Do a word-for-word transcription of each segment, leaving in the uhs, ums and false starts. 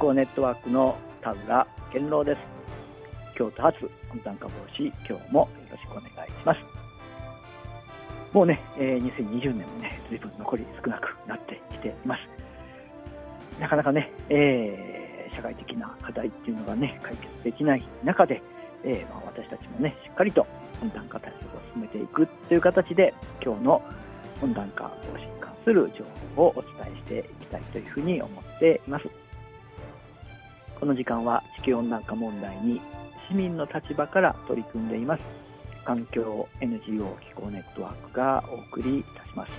行ネットワークの田浦健郎です。京都発温暖化防止、今日もよろしくお願いします。もうね、えー、にせんにじゅうねんもね、随分残り少なくなってきています。なかなかね、えー、社会的な課題っていうのがね、解決できない中で、えーまあ、私たちもね、しっかりと温暖化対策を進めていくという形で、今日の温暖化防止に関する情報をお伝えしていきたいというふうに思っています。この時間は地球温暖化問題に市民の立場から取り組んでいます環境 エヌジーオー 気候ネットワークがお送りいたします。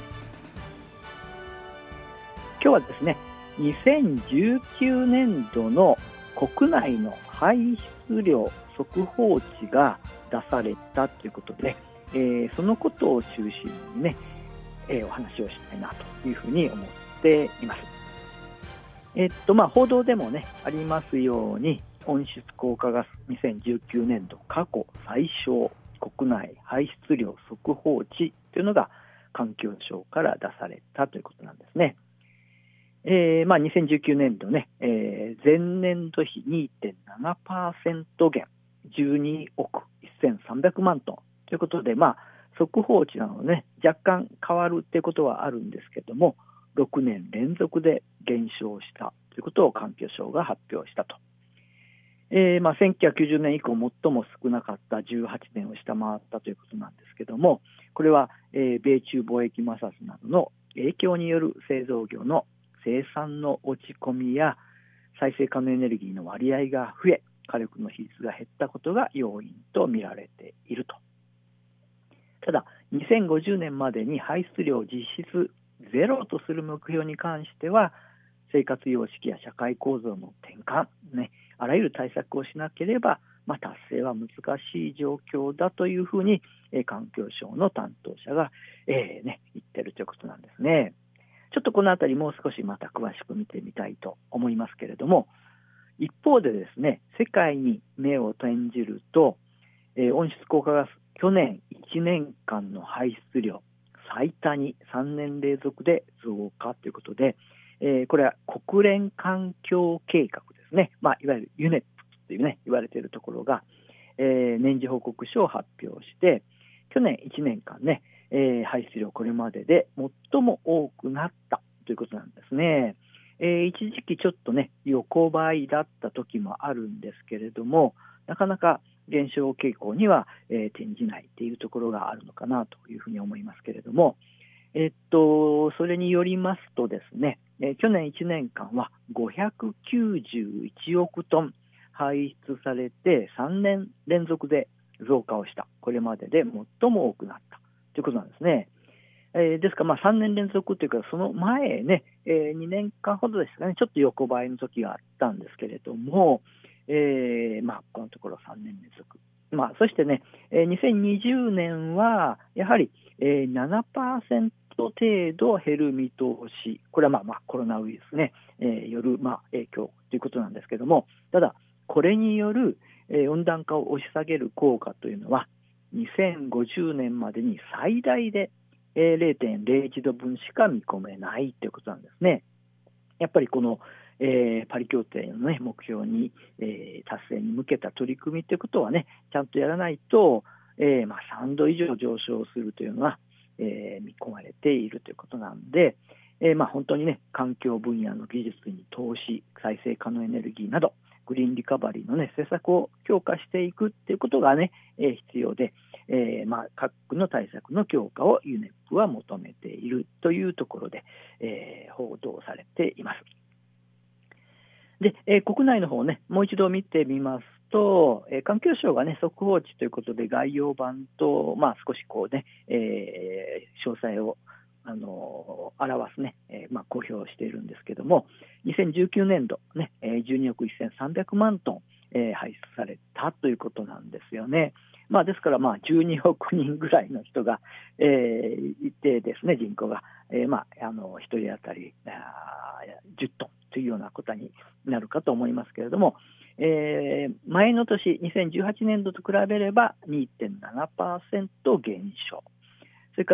今日はですね、にせんじゅうきゅうねんどの国内の排出量速報値が出されたということで、えー、そのことを中心にね、えー、お話をしたいなというふうに思っています。えっとまあ、報道でもねありますように、温室効果ガスにせんじゅうきゅうねんど過去最小国内排出量速報値というのが環境省から出されたということなんですね。えーまあ、にせんじゅうきゅうねんどね、えー、前年度比 にてんななパーセント 減じゅうにおくせんさんびゃくまんトンということで、まあ、速報値なので、ね、若干変わるということはあるんですけども、ろくねん連続で減少したということを環境省が発表したと。えーまあ、せんきゅうひゃくきゅうじゅうねん以降最も少なかったじゅうはちねんを下回ったということなんですけども、これは、えー、米中貿易摩擦などの影響による製造業の生産の落ち込みや再生可能エネルギーの割合が増え、火力の比率が減ったことが要因と見られていると。ただにせんごじゅうねんまでに排出量を実質ゼロとする目標に関しては、生活様式や社会構造の転換、ね、あらゆる対策をしなければ、まあ、達成は難しい状況だというふうに、えー、環境省の担当者が、えーね、言っているということなんですね。ちょっとこのあたりもう少しまた詳しく見てみたいと思いますけれども、一方でですね、世界に目を転じると、えー、温室効果ガス去年いちねんかんの排出量最多にさんねん連続で増加ということで、えー、これは国連環境計画ですね、まあ、いわゆるユネップというね言われているところが、えー、年次報告書を発表して、去年いちねんかんね、えー、排出量これまでで最も多くなったということなんですね。えー、一時期ちょっとね横ばいだった時もあるんですけれども、なかなか減少傾向には、えー、転じないというところがあるのかなというふうに思いますけれども、えっと、それによりますとですね、えー、去年いちねんかんはごひゃくきゅうじゅういちおくトン排出されてさんねん連続で増加をした。これまでで最も多くなったということなんですね。えー、ですからまあさんねん連続というか、その前ね、えー、にねんかんほどですかね、ちょっと横ばいの時があったんですけれども、えーまあ、このところさんねん連続、まあ、そしてね、えー、にせんにじゅうねんはやはり、えー、ななパーセント程度減る見通し。これはまあまあコロナウイルスね、えー、よるまあ影響ということなんですけども、ただこれによる、えー、温暖化を押し下げる効果というのはにせんごじゅうねんまでに最大で、えー、れいてんれいいちどぶんしか見込めないということなんですね。やっぱりこのえー、パリ協定の、ね、目標に、えー、達成に向けた取り組みということはね、ちゃんとやらないと、えーまあ、さんど以上上昇するというのは、えー、見込まれているということなんで、えーまあ、本当にね、環境分野の技術に投資、再生可能エネルギーなどグリーンリカバリーの、ね、施策を強化していくということが、ねえー、必要で、えーまあ、各国の対策の強化をユネップは求めているというところで、えー、報道されています。で、えー、国内の方ね、もう一度見てみますと、えー、環境省がね、速報値ということで概要版と、まあ、少しこうね、えー、詳細を、あのー、表すね、えーまあ、公表しているんですけども、にせんじゅうきゅうねんど、ね、じゅうにおくせんさんびゃくまんトン、えー、排出されたということなんですよね。まあ、ですからまあじゅうにおくにんぐらいの人が、えー、いてですね、人口が、えーまあ、あのひとり当たりじゅっトンというようなことになるかと思いますけれども、えー、前の年にせんじゅうはちねんどと比べれば にてんななパーセント 減少。それから、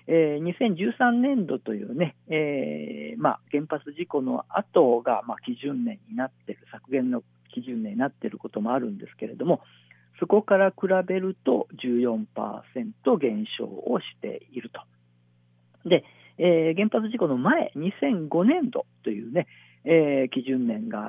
えー、にせんじゅうさんねんどというね、えーまあ、原発事故の後が、まあ、基準年になっている、削減の基準年になっていることもあるんですけれども、そこから比べると じゅうよんパーセント 減少をしていると。で、えー、原発事故の前、にせんごねんどというね、えー、基準年があって、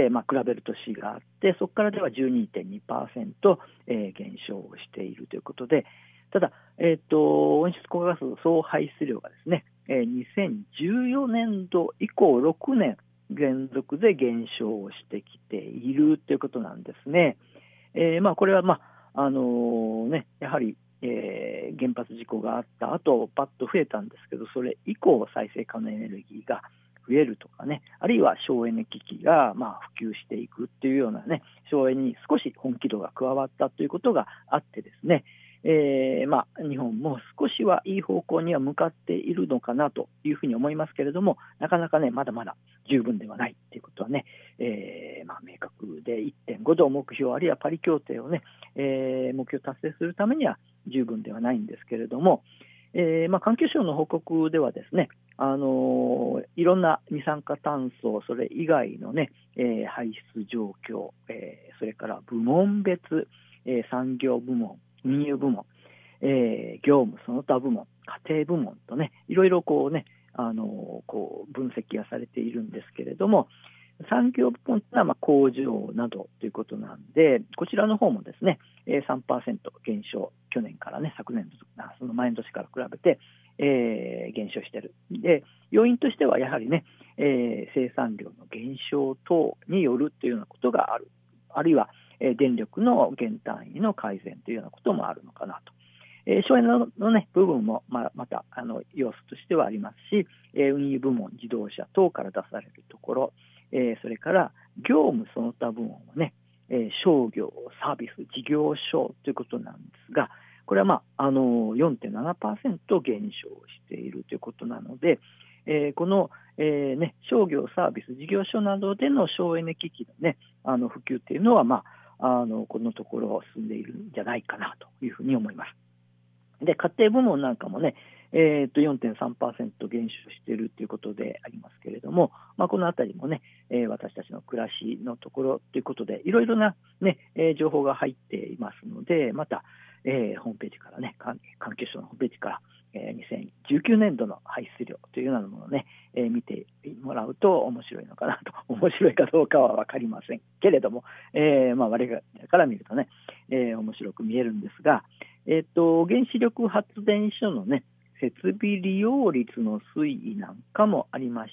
まあ、比べる年があって、そこからでは じゅうにてんにパーセント、えー、減少をしているということで、ただ、えーと、温室効果ガス総排出量がですね、えー、にせんじゅうよねんど以降ろくねん連続で減少をしてきているということなんですね。えーまあ、これは、まああのーね、やはり、えー、原発事故があった後パッと増えたんですけど、それ以降再生可能エネルギーが増えるとかね、あるいは省エネ機器がまあ普及していくっていうようなね、省エネに少し本気度が加わったということがあってですね、えーまあ、日本も少しはいい方向には向かっているのかなというふうに思いますけれども、なかなかねまだまだ十分ではないということはね、えーまあ、明確で いってんご 度目標あるいはパリ協定をね、えー、目標達成するためには十分ではないんですけれども、えーまあ、環境省の報告ではですね、あのー、いろんな二酸化炭素それ以外のね、えー、排出状況、えー、それから部門別、えー、産業部門、運輸部門、えー、業務その他部門、家庭部門とね、いろいろこうね、あのー、こう分析がされているんですけれども、産業部門というのはまあ工場などということなんで、こちらの方もですね さんパーセント 減少、去年からね、昨年度、その前の年から比べて、えー、減少している。で、要因としてはやはりね、えー、生産量の減少等によるというようなことがある、あるいは、えー、電力の減単位の改善というようなこともあるのかなと。えー、省エネの、の、ね、部分も ま, またあの要素としてはありますし、えー、運輸部門、自動車等から出されるところ、えー、それから業務その他部門はね、えー、商業、サービス、事業所ということなんですが、これは、まあ、あの よんてんななパーセント 減少しているということなので、えー、この、えーね、商業、サービス、事業所などでの省エネ機器の、ね、あの普及というのは、まあ、あのこのところ進んでいるんじゃないかなというふうに思います。で、家庭部門なんかもね、えー、と よんてんさんパーセント 減少しているということでありますけれども、まあ、このあたりもね、えー、私たちの暮らしのところということでいろいろな、ねえー、情報が入っていますので、また、えー、ホームページからね、環境省のホームページから、えー、にせんじゅうきゅうねんどの排出量というようなものをね、えー、見てもらうと面白いのかなと、面白いかどうかは分かりませんけれども、えーまあ、我々から見るとね、えー、面白く見えるんですが、えーと、原子力発電所のね、設備利用率の推移なんかもありまして、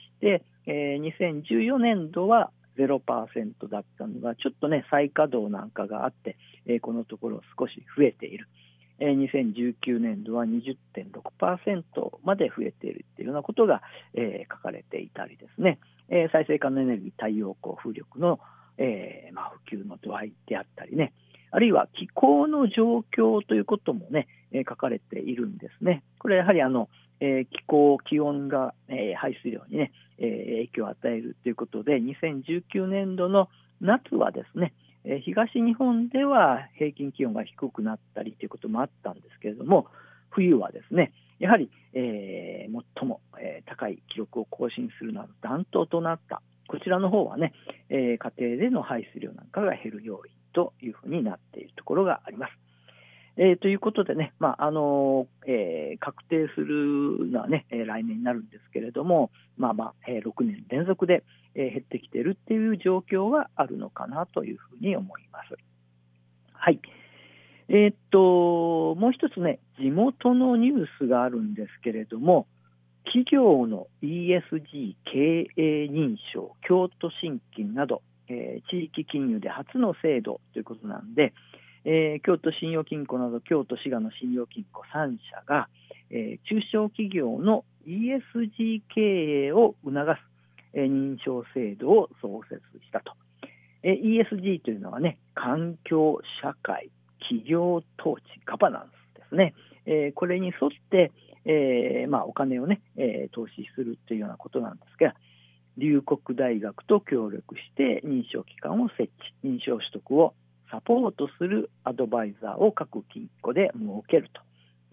えー、にせんじゅうよねんどは ゼロパーセント だったのが、ちょっとね、再稼働なんかがあって、えー、このところ少し増えている。えー、にせんじゅうきゅうねんどは にじゅってんろくパーセント まで増えているというようなことが、えー、書かれていたりですね、えー、再生可能エネルギー、太陽光、風力の、えーまあ、普及の度合いであったりね、あるいは気候の状況ということもね、えー、書かれているんですね。これはやはりあの、えー、気候、気温が、えー、排出量にね、えー、影響を与えるということで、にせんじゅうきゅうねんどの夏はですね、えー、東日本では平均気温が低くなったりということもあったんですけれども、冬はですね、やはり、えー、最も、えー、高い記録を更新するなど暖冬となった。こちらの方はね、えー、家庭での排出量なんかが減る要因というふうになっているところがあります。えー、ということでね、まああのえー、確定するのはね、えー、来年になるんですけれども、まあまあえー、ろくねん連続で、えー、減ってきているっていう状況はあるのかなというふうに思います。はい。えー、っともう一つね、地元のニュースがあるんですけれども、企業の イーエスジー 経営認証、京都新金など、えー、地域金融で初の制度ということなんで、えー、京都信用金庫など京都滋賀の信用金庫さん社が、えー、中小企業の イーエスジー 経営を促す、えー、認証制度を創設したと。えー、イーエスジー というのはね、環境、社会、企業統治、ガバナンスですね。えー、これに沿って、えーまあ、お金をね、えー、投資するというようなことなんですが、龍谷大学と協力して認証機関を設置、認証取得をサポートするアドバイザーを各金庫で設けると、ね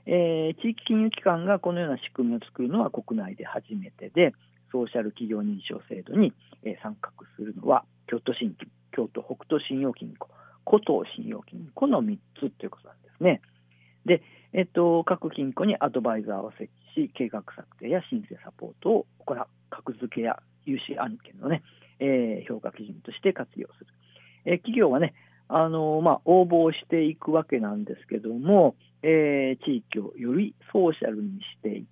えー、地域金融機関がこのような仕組みを作るのは国内で初めてで、ソーシャル企業認証制度に、えー、参画するのは京都新金、京都北斗信用金庫、古東信用金庫のみっつということなんですね。で、えっと、各金庫にアドバイザーを設置し、計画策定や申請サポートを行う、格付けや融資案件のね、えー、評価基準として活用する。えー、企業はね、あのーまあ、応募していくわけなんですけども、えー、地域をよりソーシャルにしていって、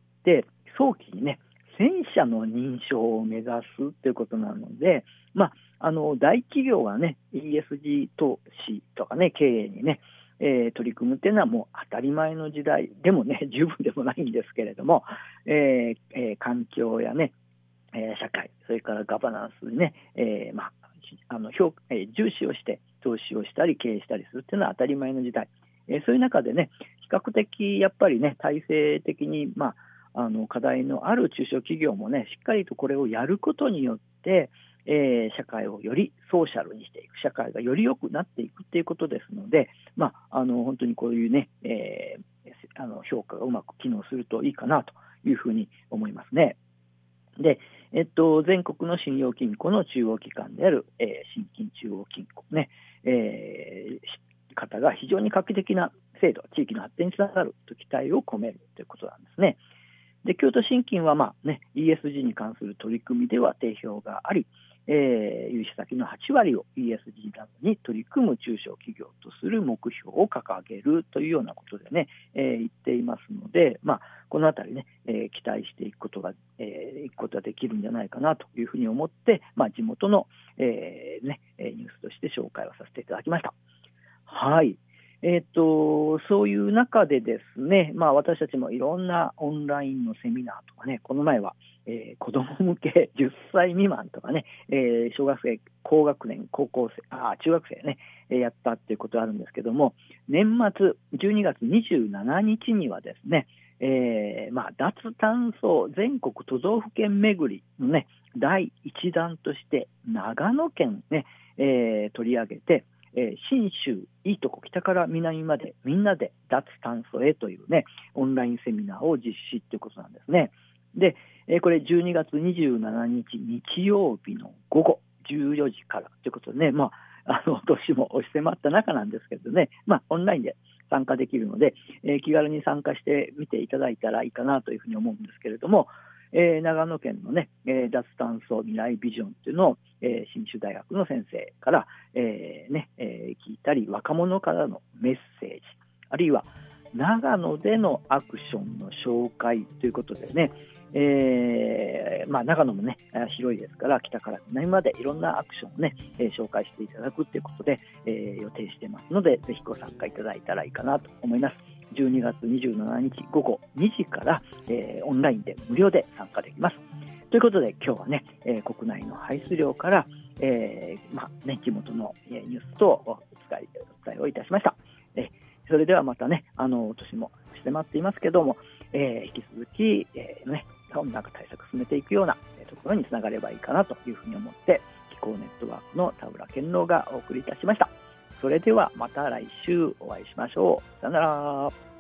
早期にね、せん社の認証を目指すということなので、まあ、あの大企業はね、イーエスジー 投資とかね、経営にね、えー、取り組むっていうのはもう当たり前の時代でもね、十分でもないんですけれども、えーえー、環境やね、えー、社会、それからガバナンスにね、えーまあ、あの評えー、重視をして投資をしたり経営したりするっていうのは当たり前の時代、えー、そういう中でね、比較的やっぱりね、体制的に、まあ、あの課題のある中小企業もね、しっかりとこれをやることによって、えー、社会をよりソーシャルにしていく、社会がより良くなっていくということですので、まあ、あの本当にこういうね、えー、あの評価がうまく機能するといいかなというふうに思いますね。で、えっと、全国の信用金庫の中央機関である、えー、新金中央金庫ね、えー、方が非常に画期的な制度、地域の発展につながると期待を込めるということなんですね。で、京都新金は、まあね、イーエスジー に関する取り組みでは定評があり、えー、融資先のはち割を イーエスジー などに取り組む中小企業とする目標を掲げるというようなことでね、えー、言っていますので、まあ、このあたりね、えー、期待していくことが、えー、いくことができるんじゃないかなというふうに思って、まあ、地元の、えーね、ニュースとして紹介をさせていただきました。はい。えーと、そういう中でですね、まあ、私たちもいろんなオンラインのセミナーとかね、この前は、えー、子ども向けじゅっさい未満とかね、えー、小学生、高学年、高校生、あ中学生ね、えー、やったっていうことあるんですけども、年末じゅうにがつにじゅうしちにちにはですね、えーまあ、脱炭素全国都道府県巡りのね、だいいちだんとして長野県ね、えー、取り上げて、えー、信州いいとこ北から南までみんなで脱炭素へというね、オンラインセミナーを実施ということなんですね。で、えー、これじゅうにがつにじゅうしちにち日曜日の午後じゅうよじからということでね、まあ、あの年も押し迫った中なんですけどね、まあ、オンラインで参加できるので、えー、気軽に参加してみていただいたらいいかなというふうに思うんですけれども、えー、長野県のね、えー、脱炭素未来ビジョンというのを、えー、信州大学の先生から、えーねえー、聞いたり、若者からのメッセージ、あるいは長野でのアクションの紹介ということでね、えーまあ、長野もね広いですから、北から南までいろんなアクションをね、えー、紹介していただくということで、えー、予定してますので、ぜひご参加いただいたらいいかなと思います。じゅうにがつにじゅうしちにち午後にじから、えー、オンラインで無料で参加できます。ということで、今日はね、えー、国内の排出量から、えーまあね、地元のニュースとお伝え、お伝えをいたしました。えー、それではまたね、あの年も迫っていますけども、えー、引き続き、えーね、温暖化対策を進めていくようなところにつながればいいかなというふうに思って、気候ネットワークの田浦健郎がお送りいたしました。それではまた来週お会いしましょう。さよなら。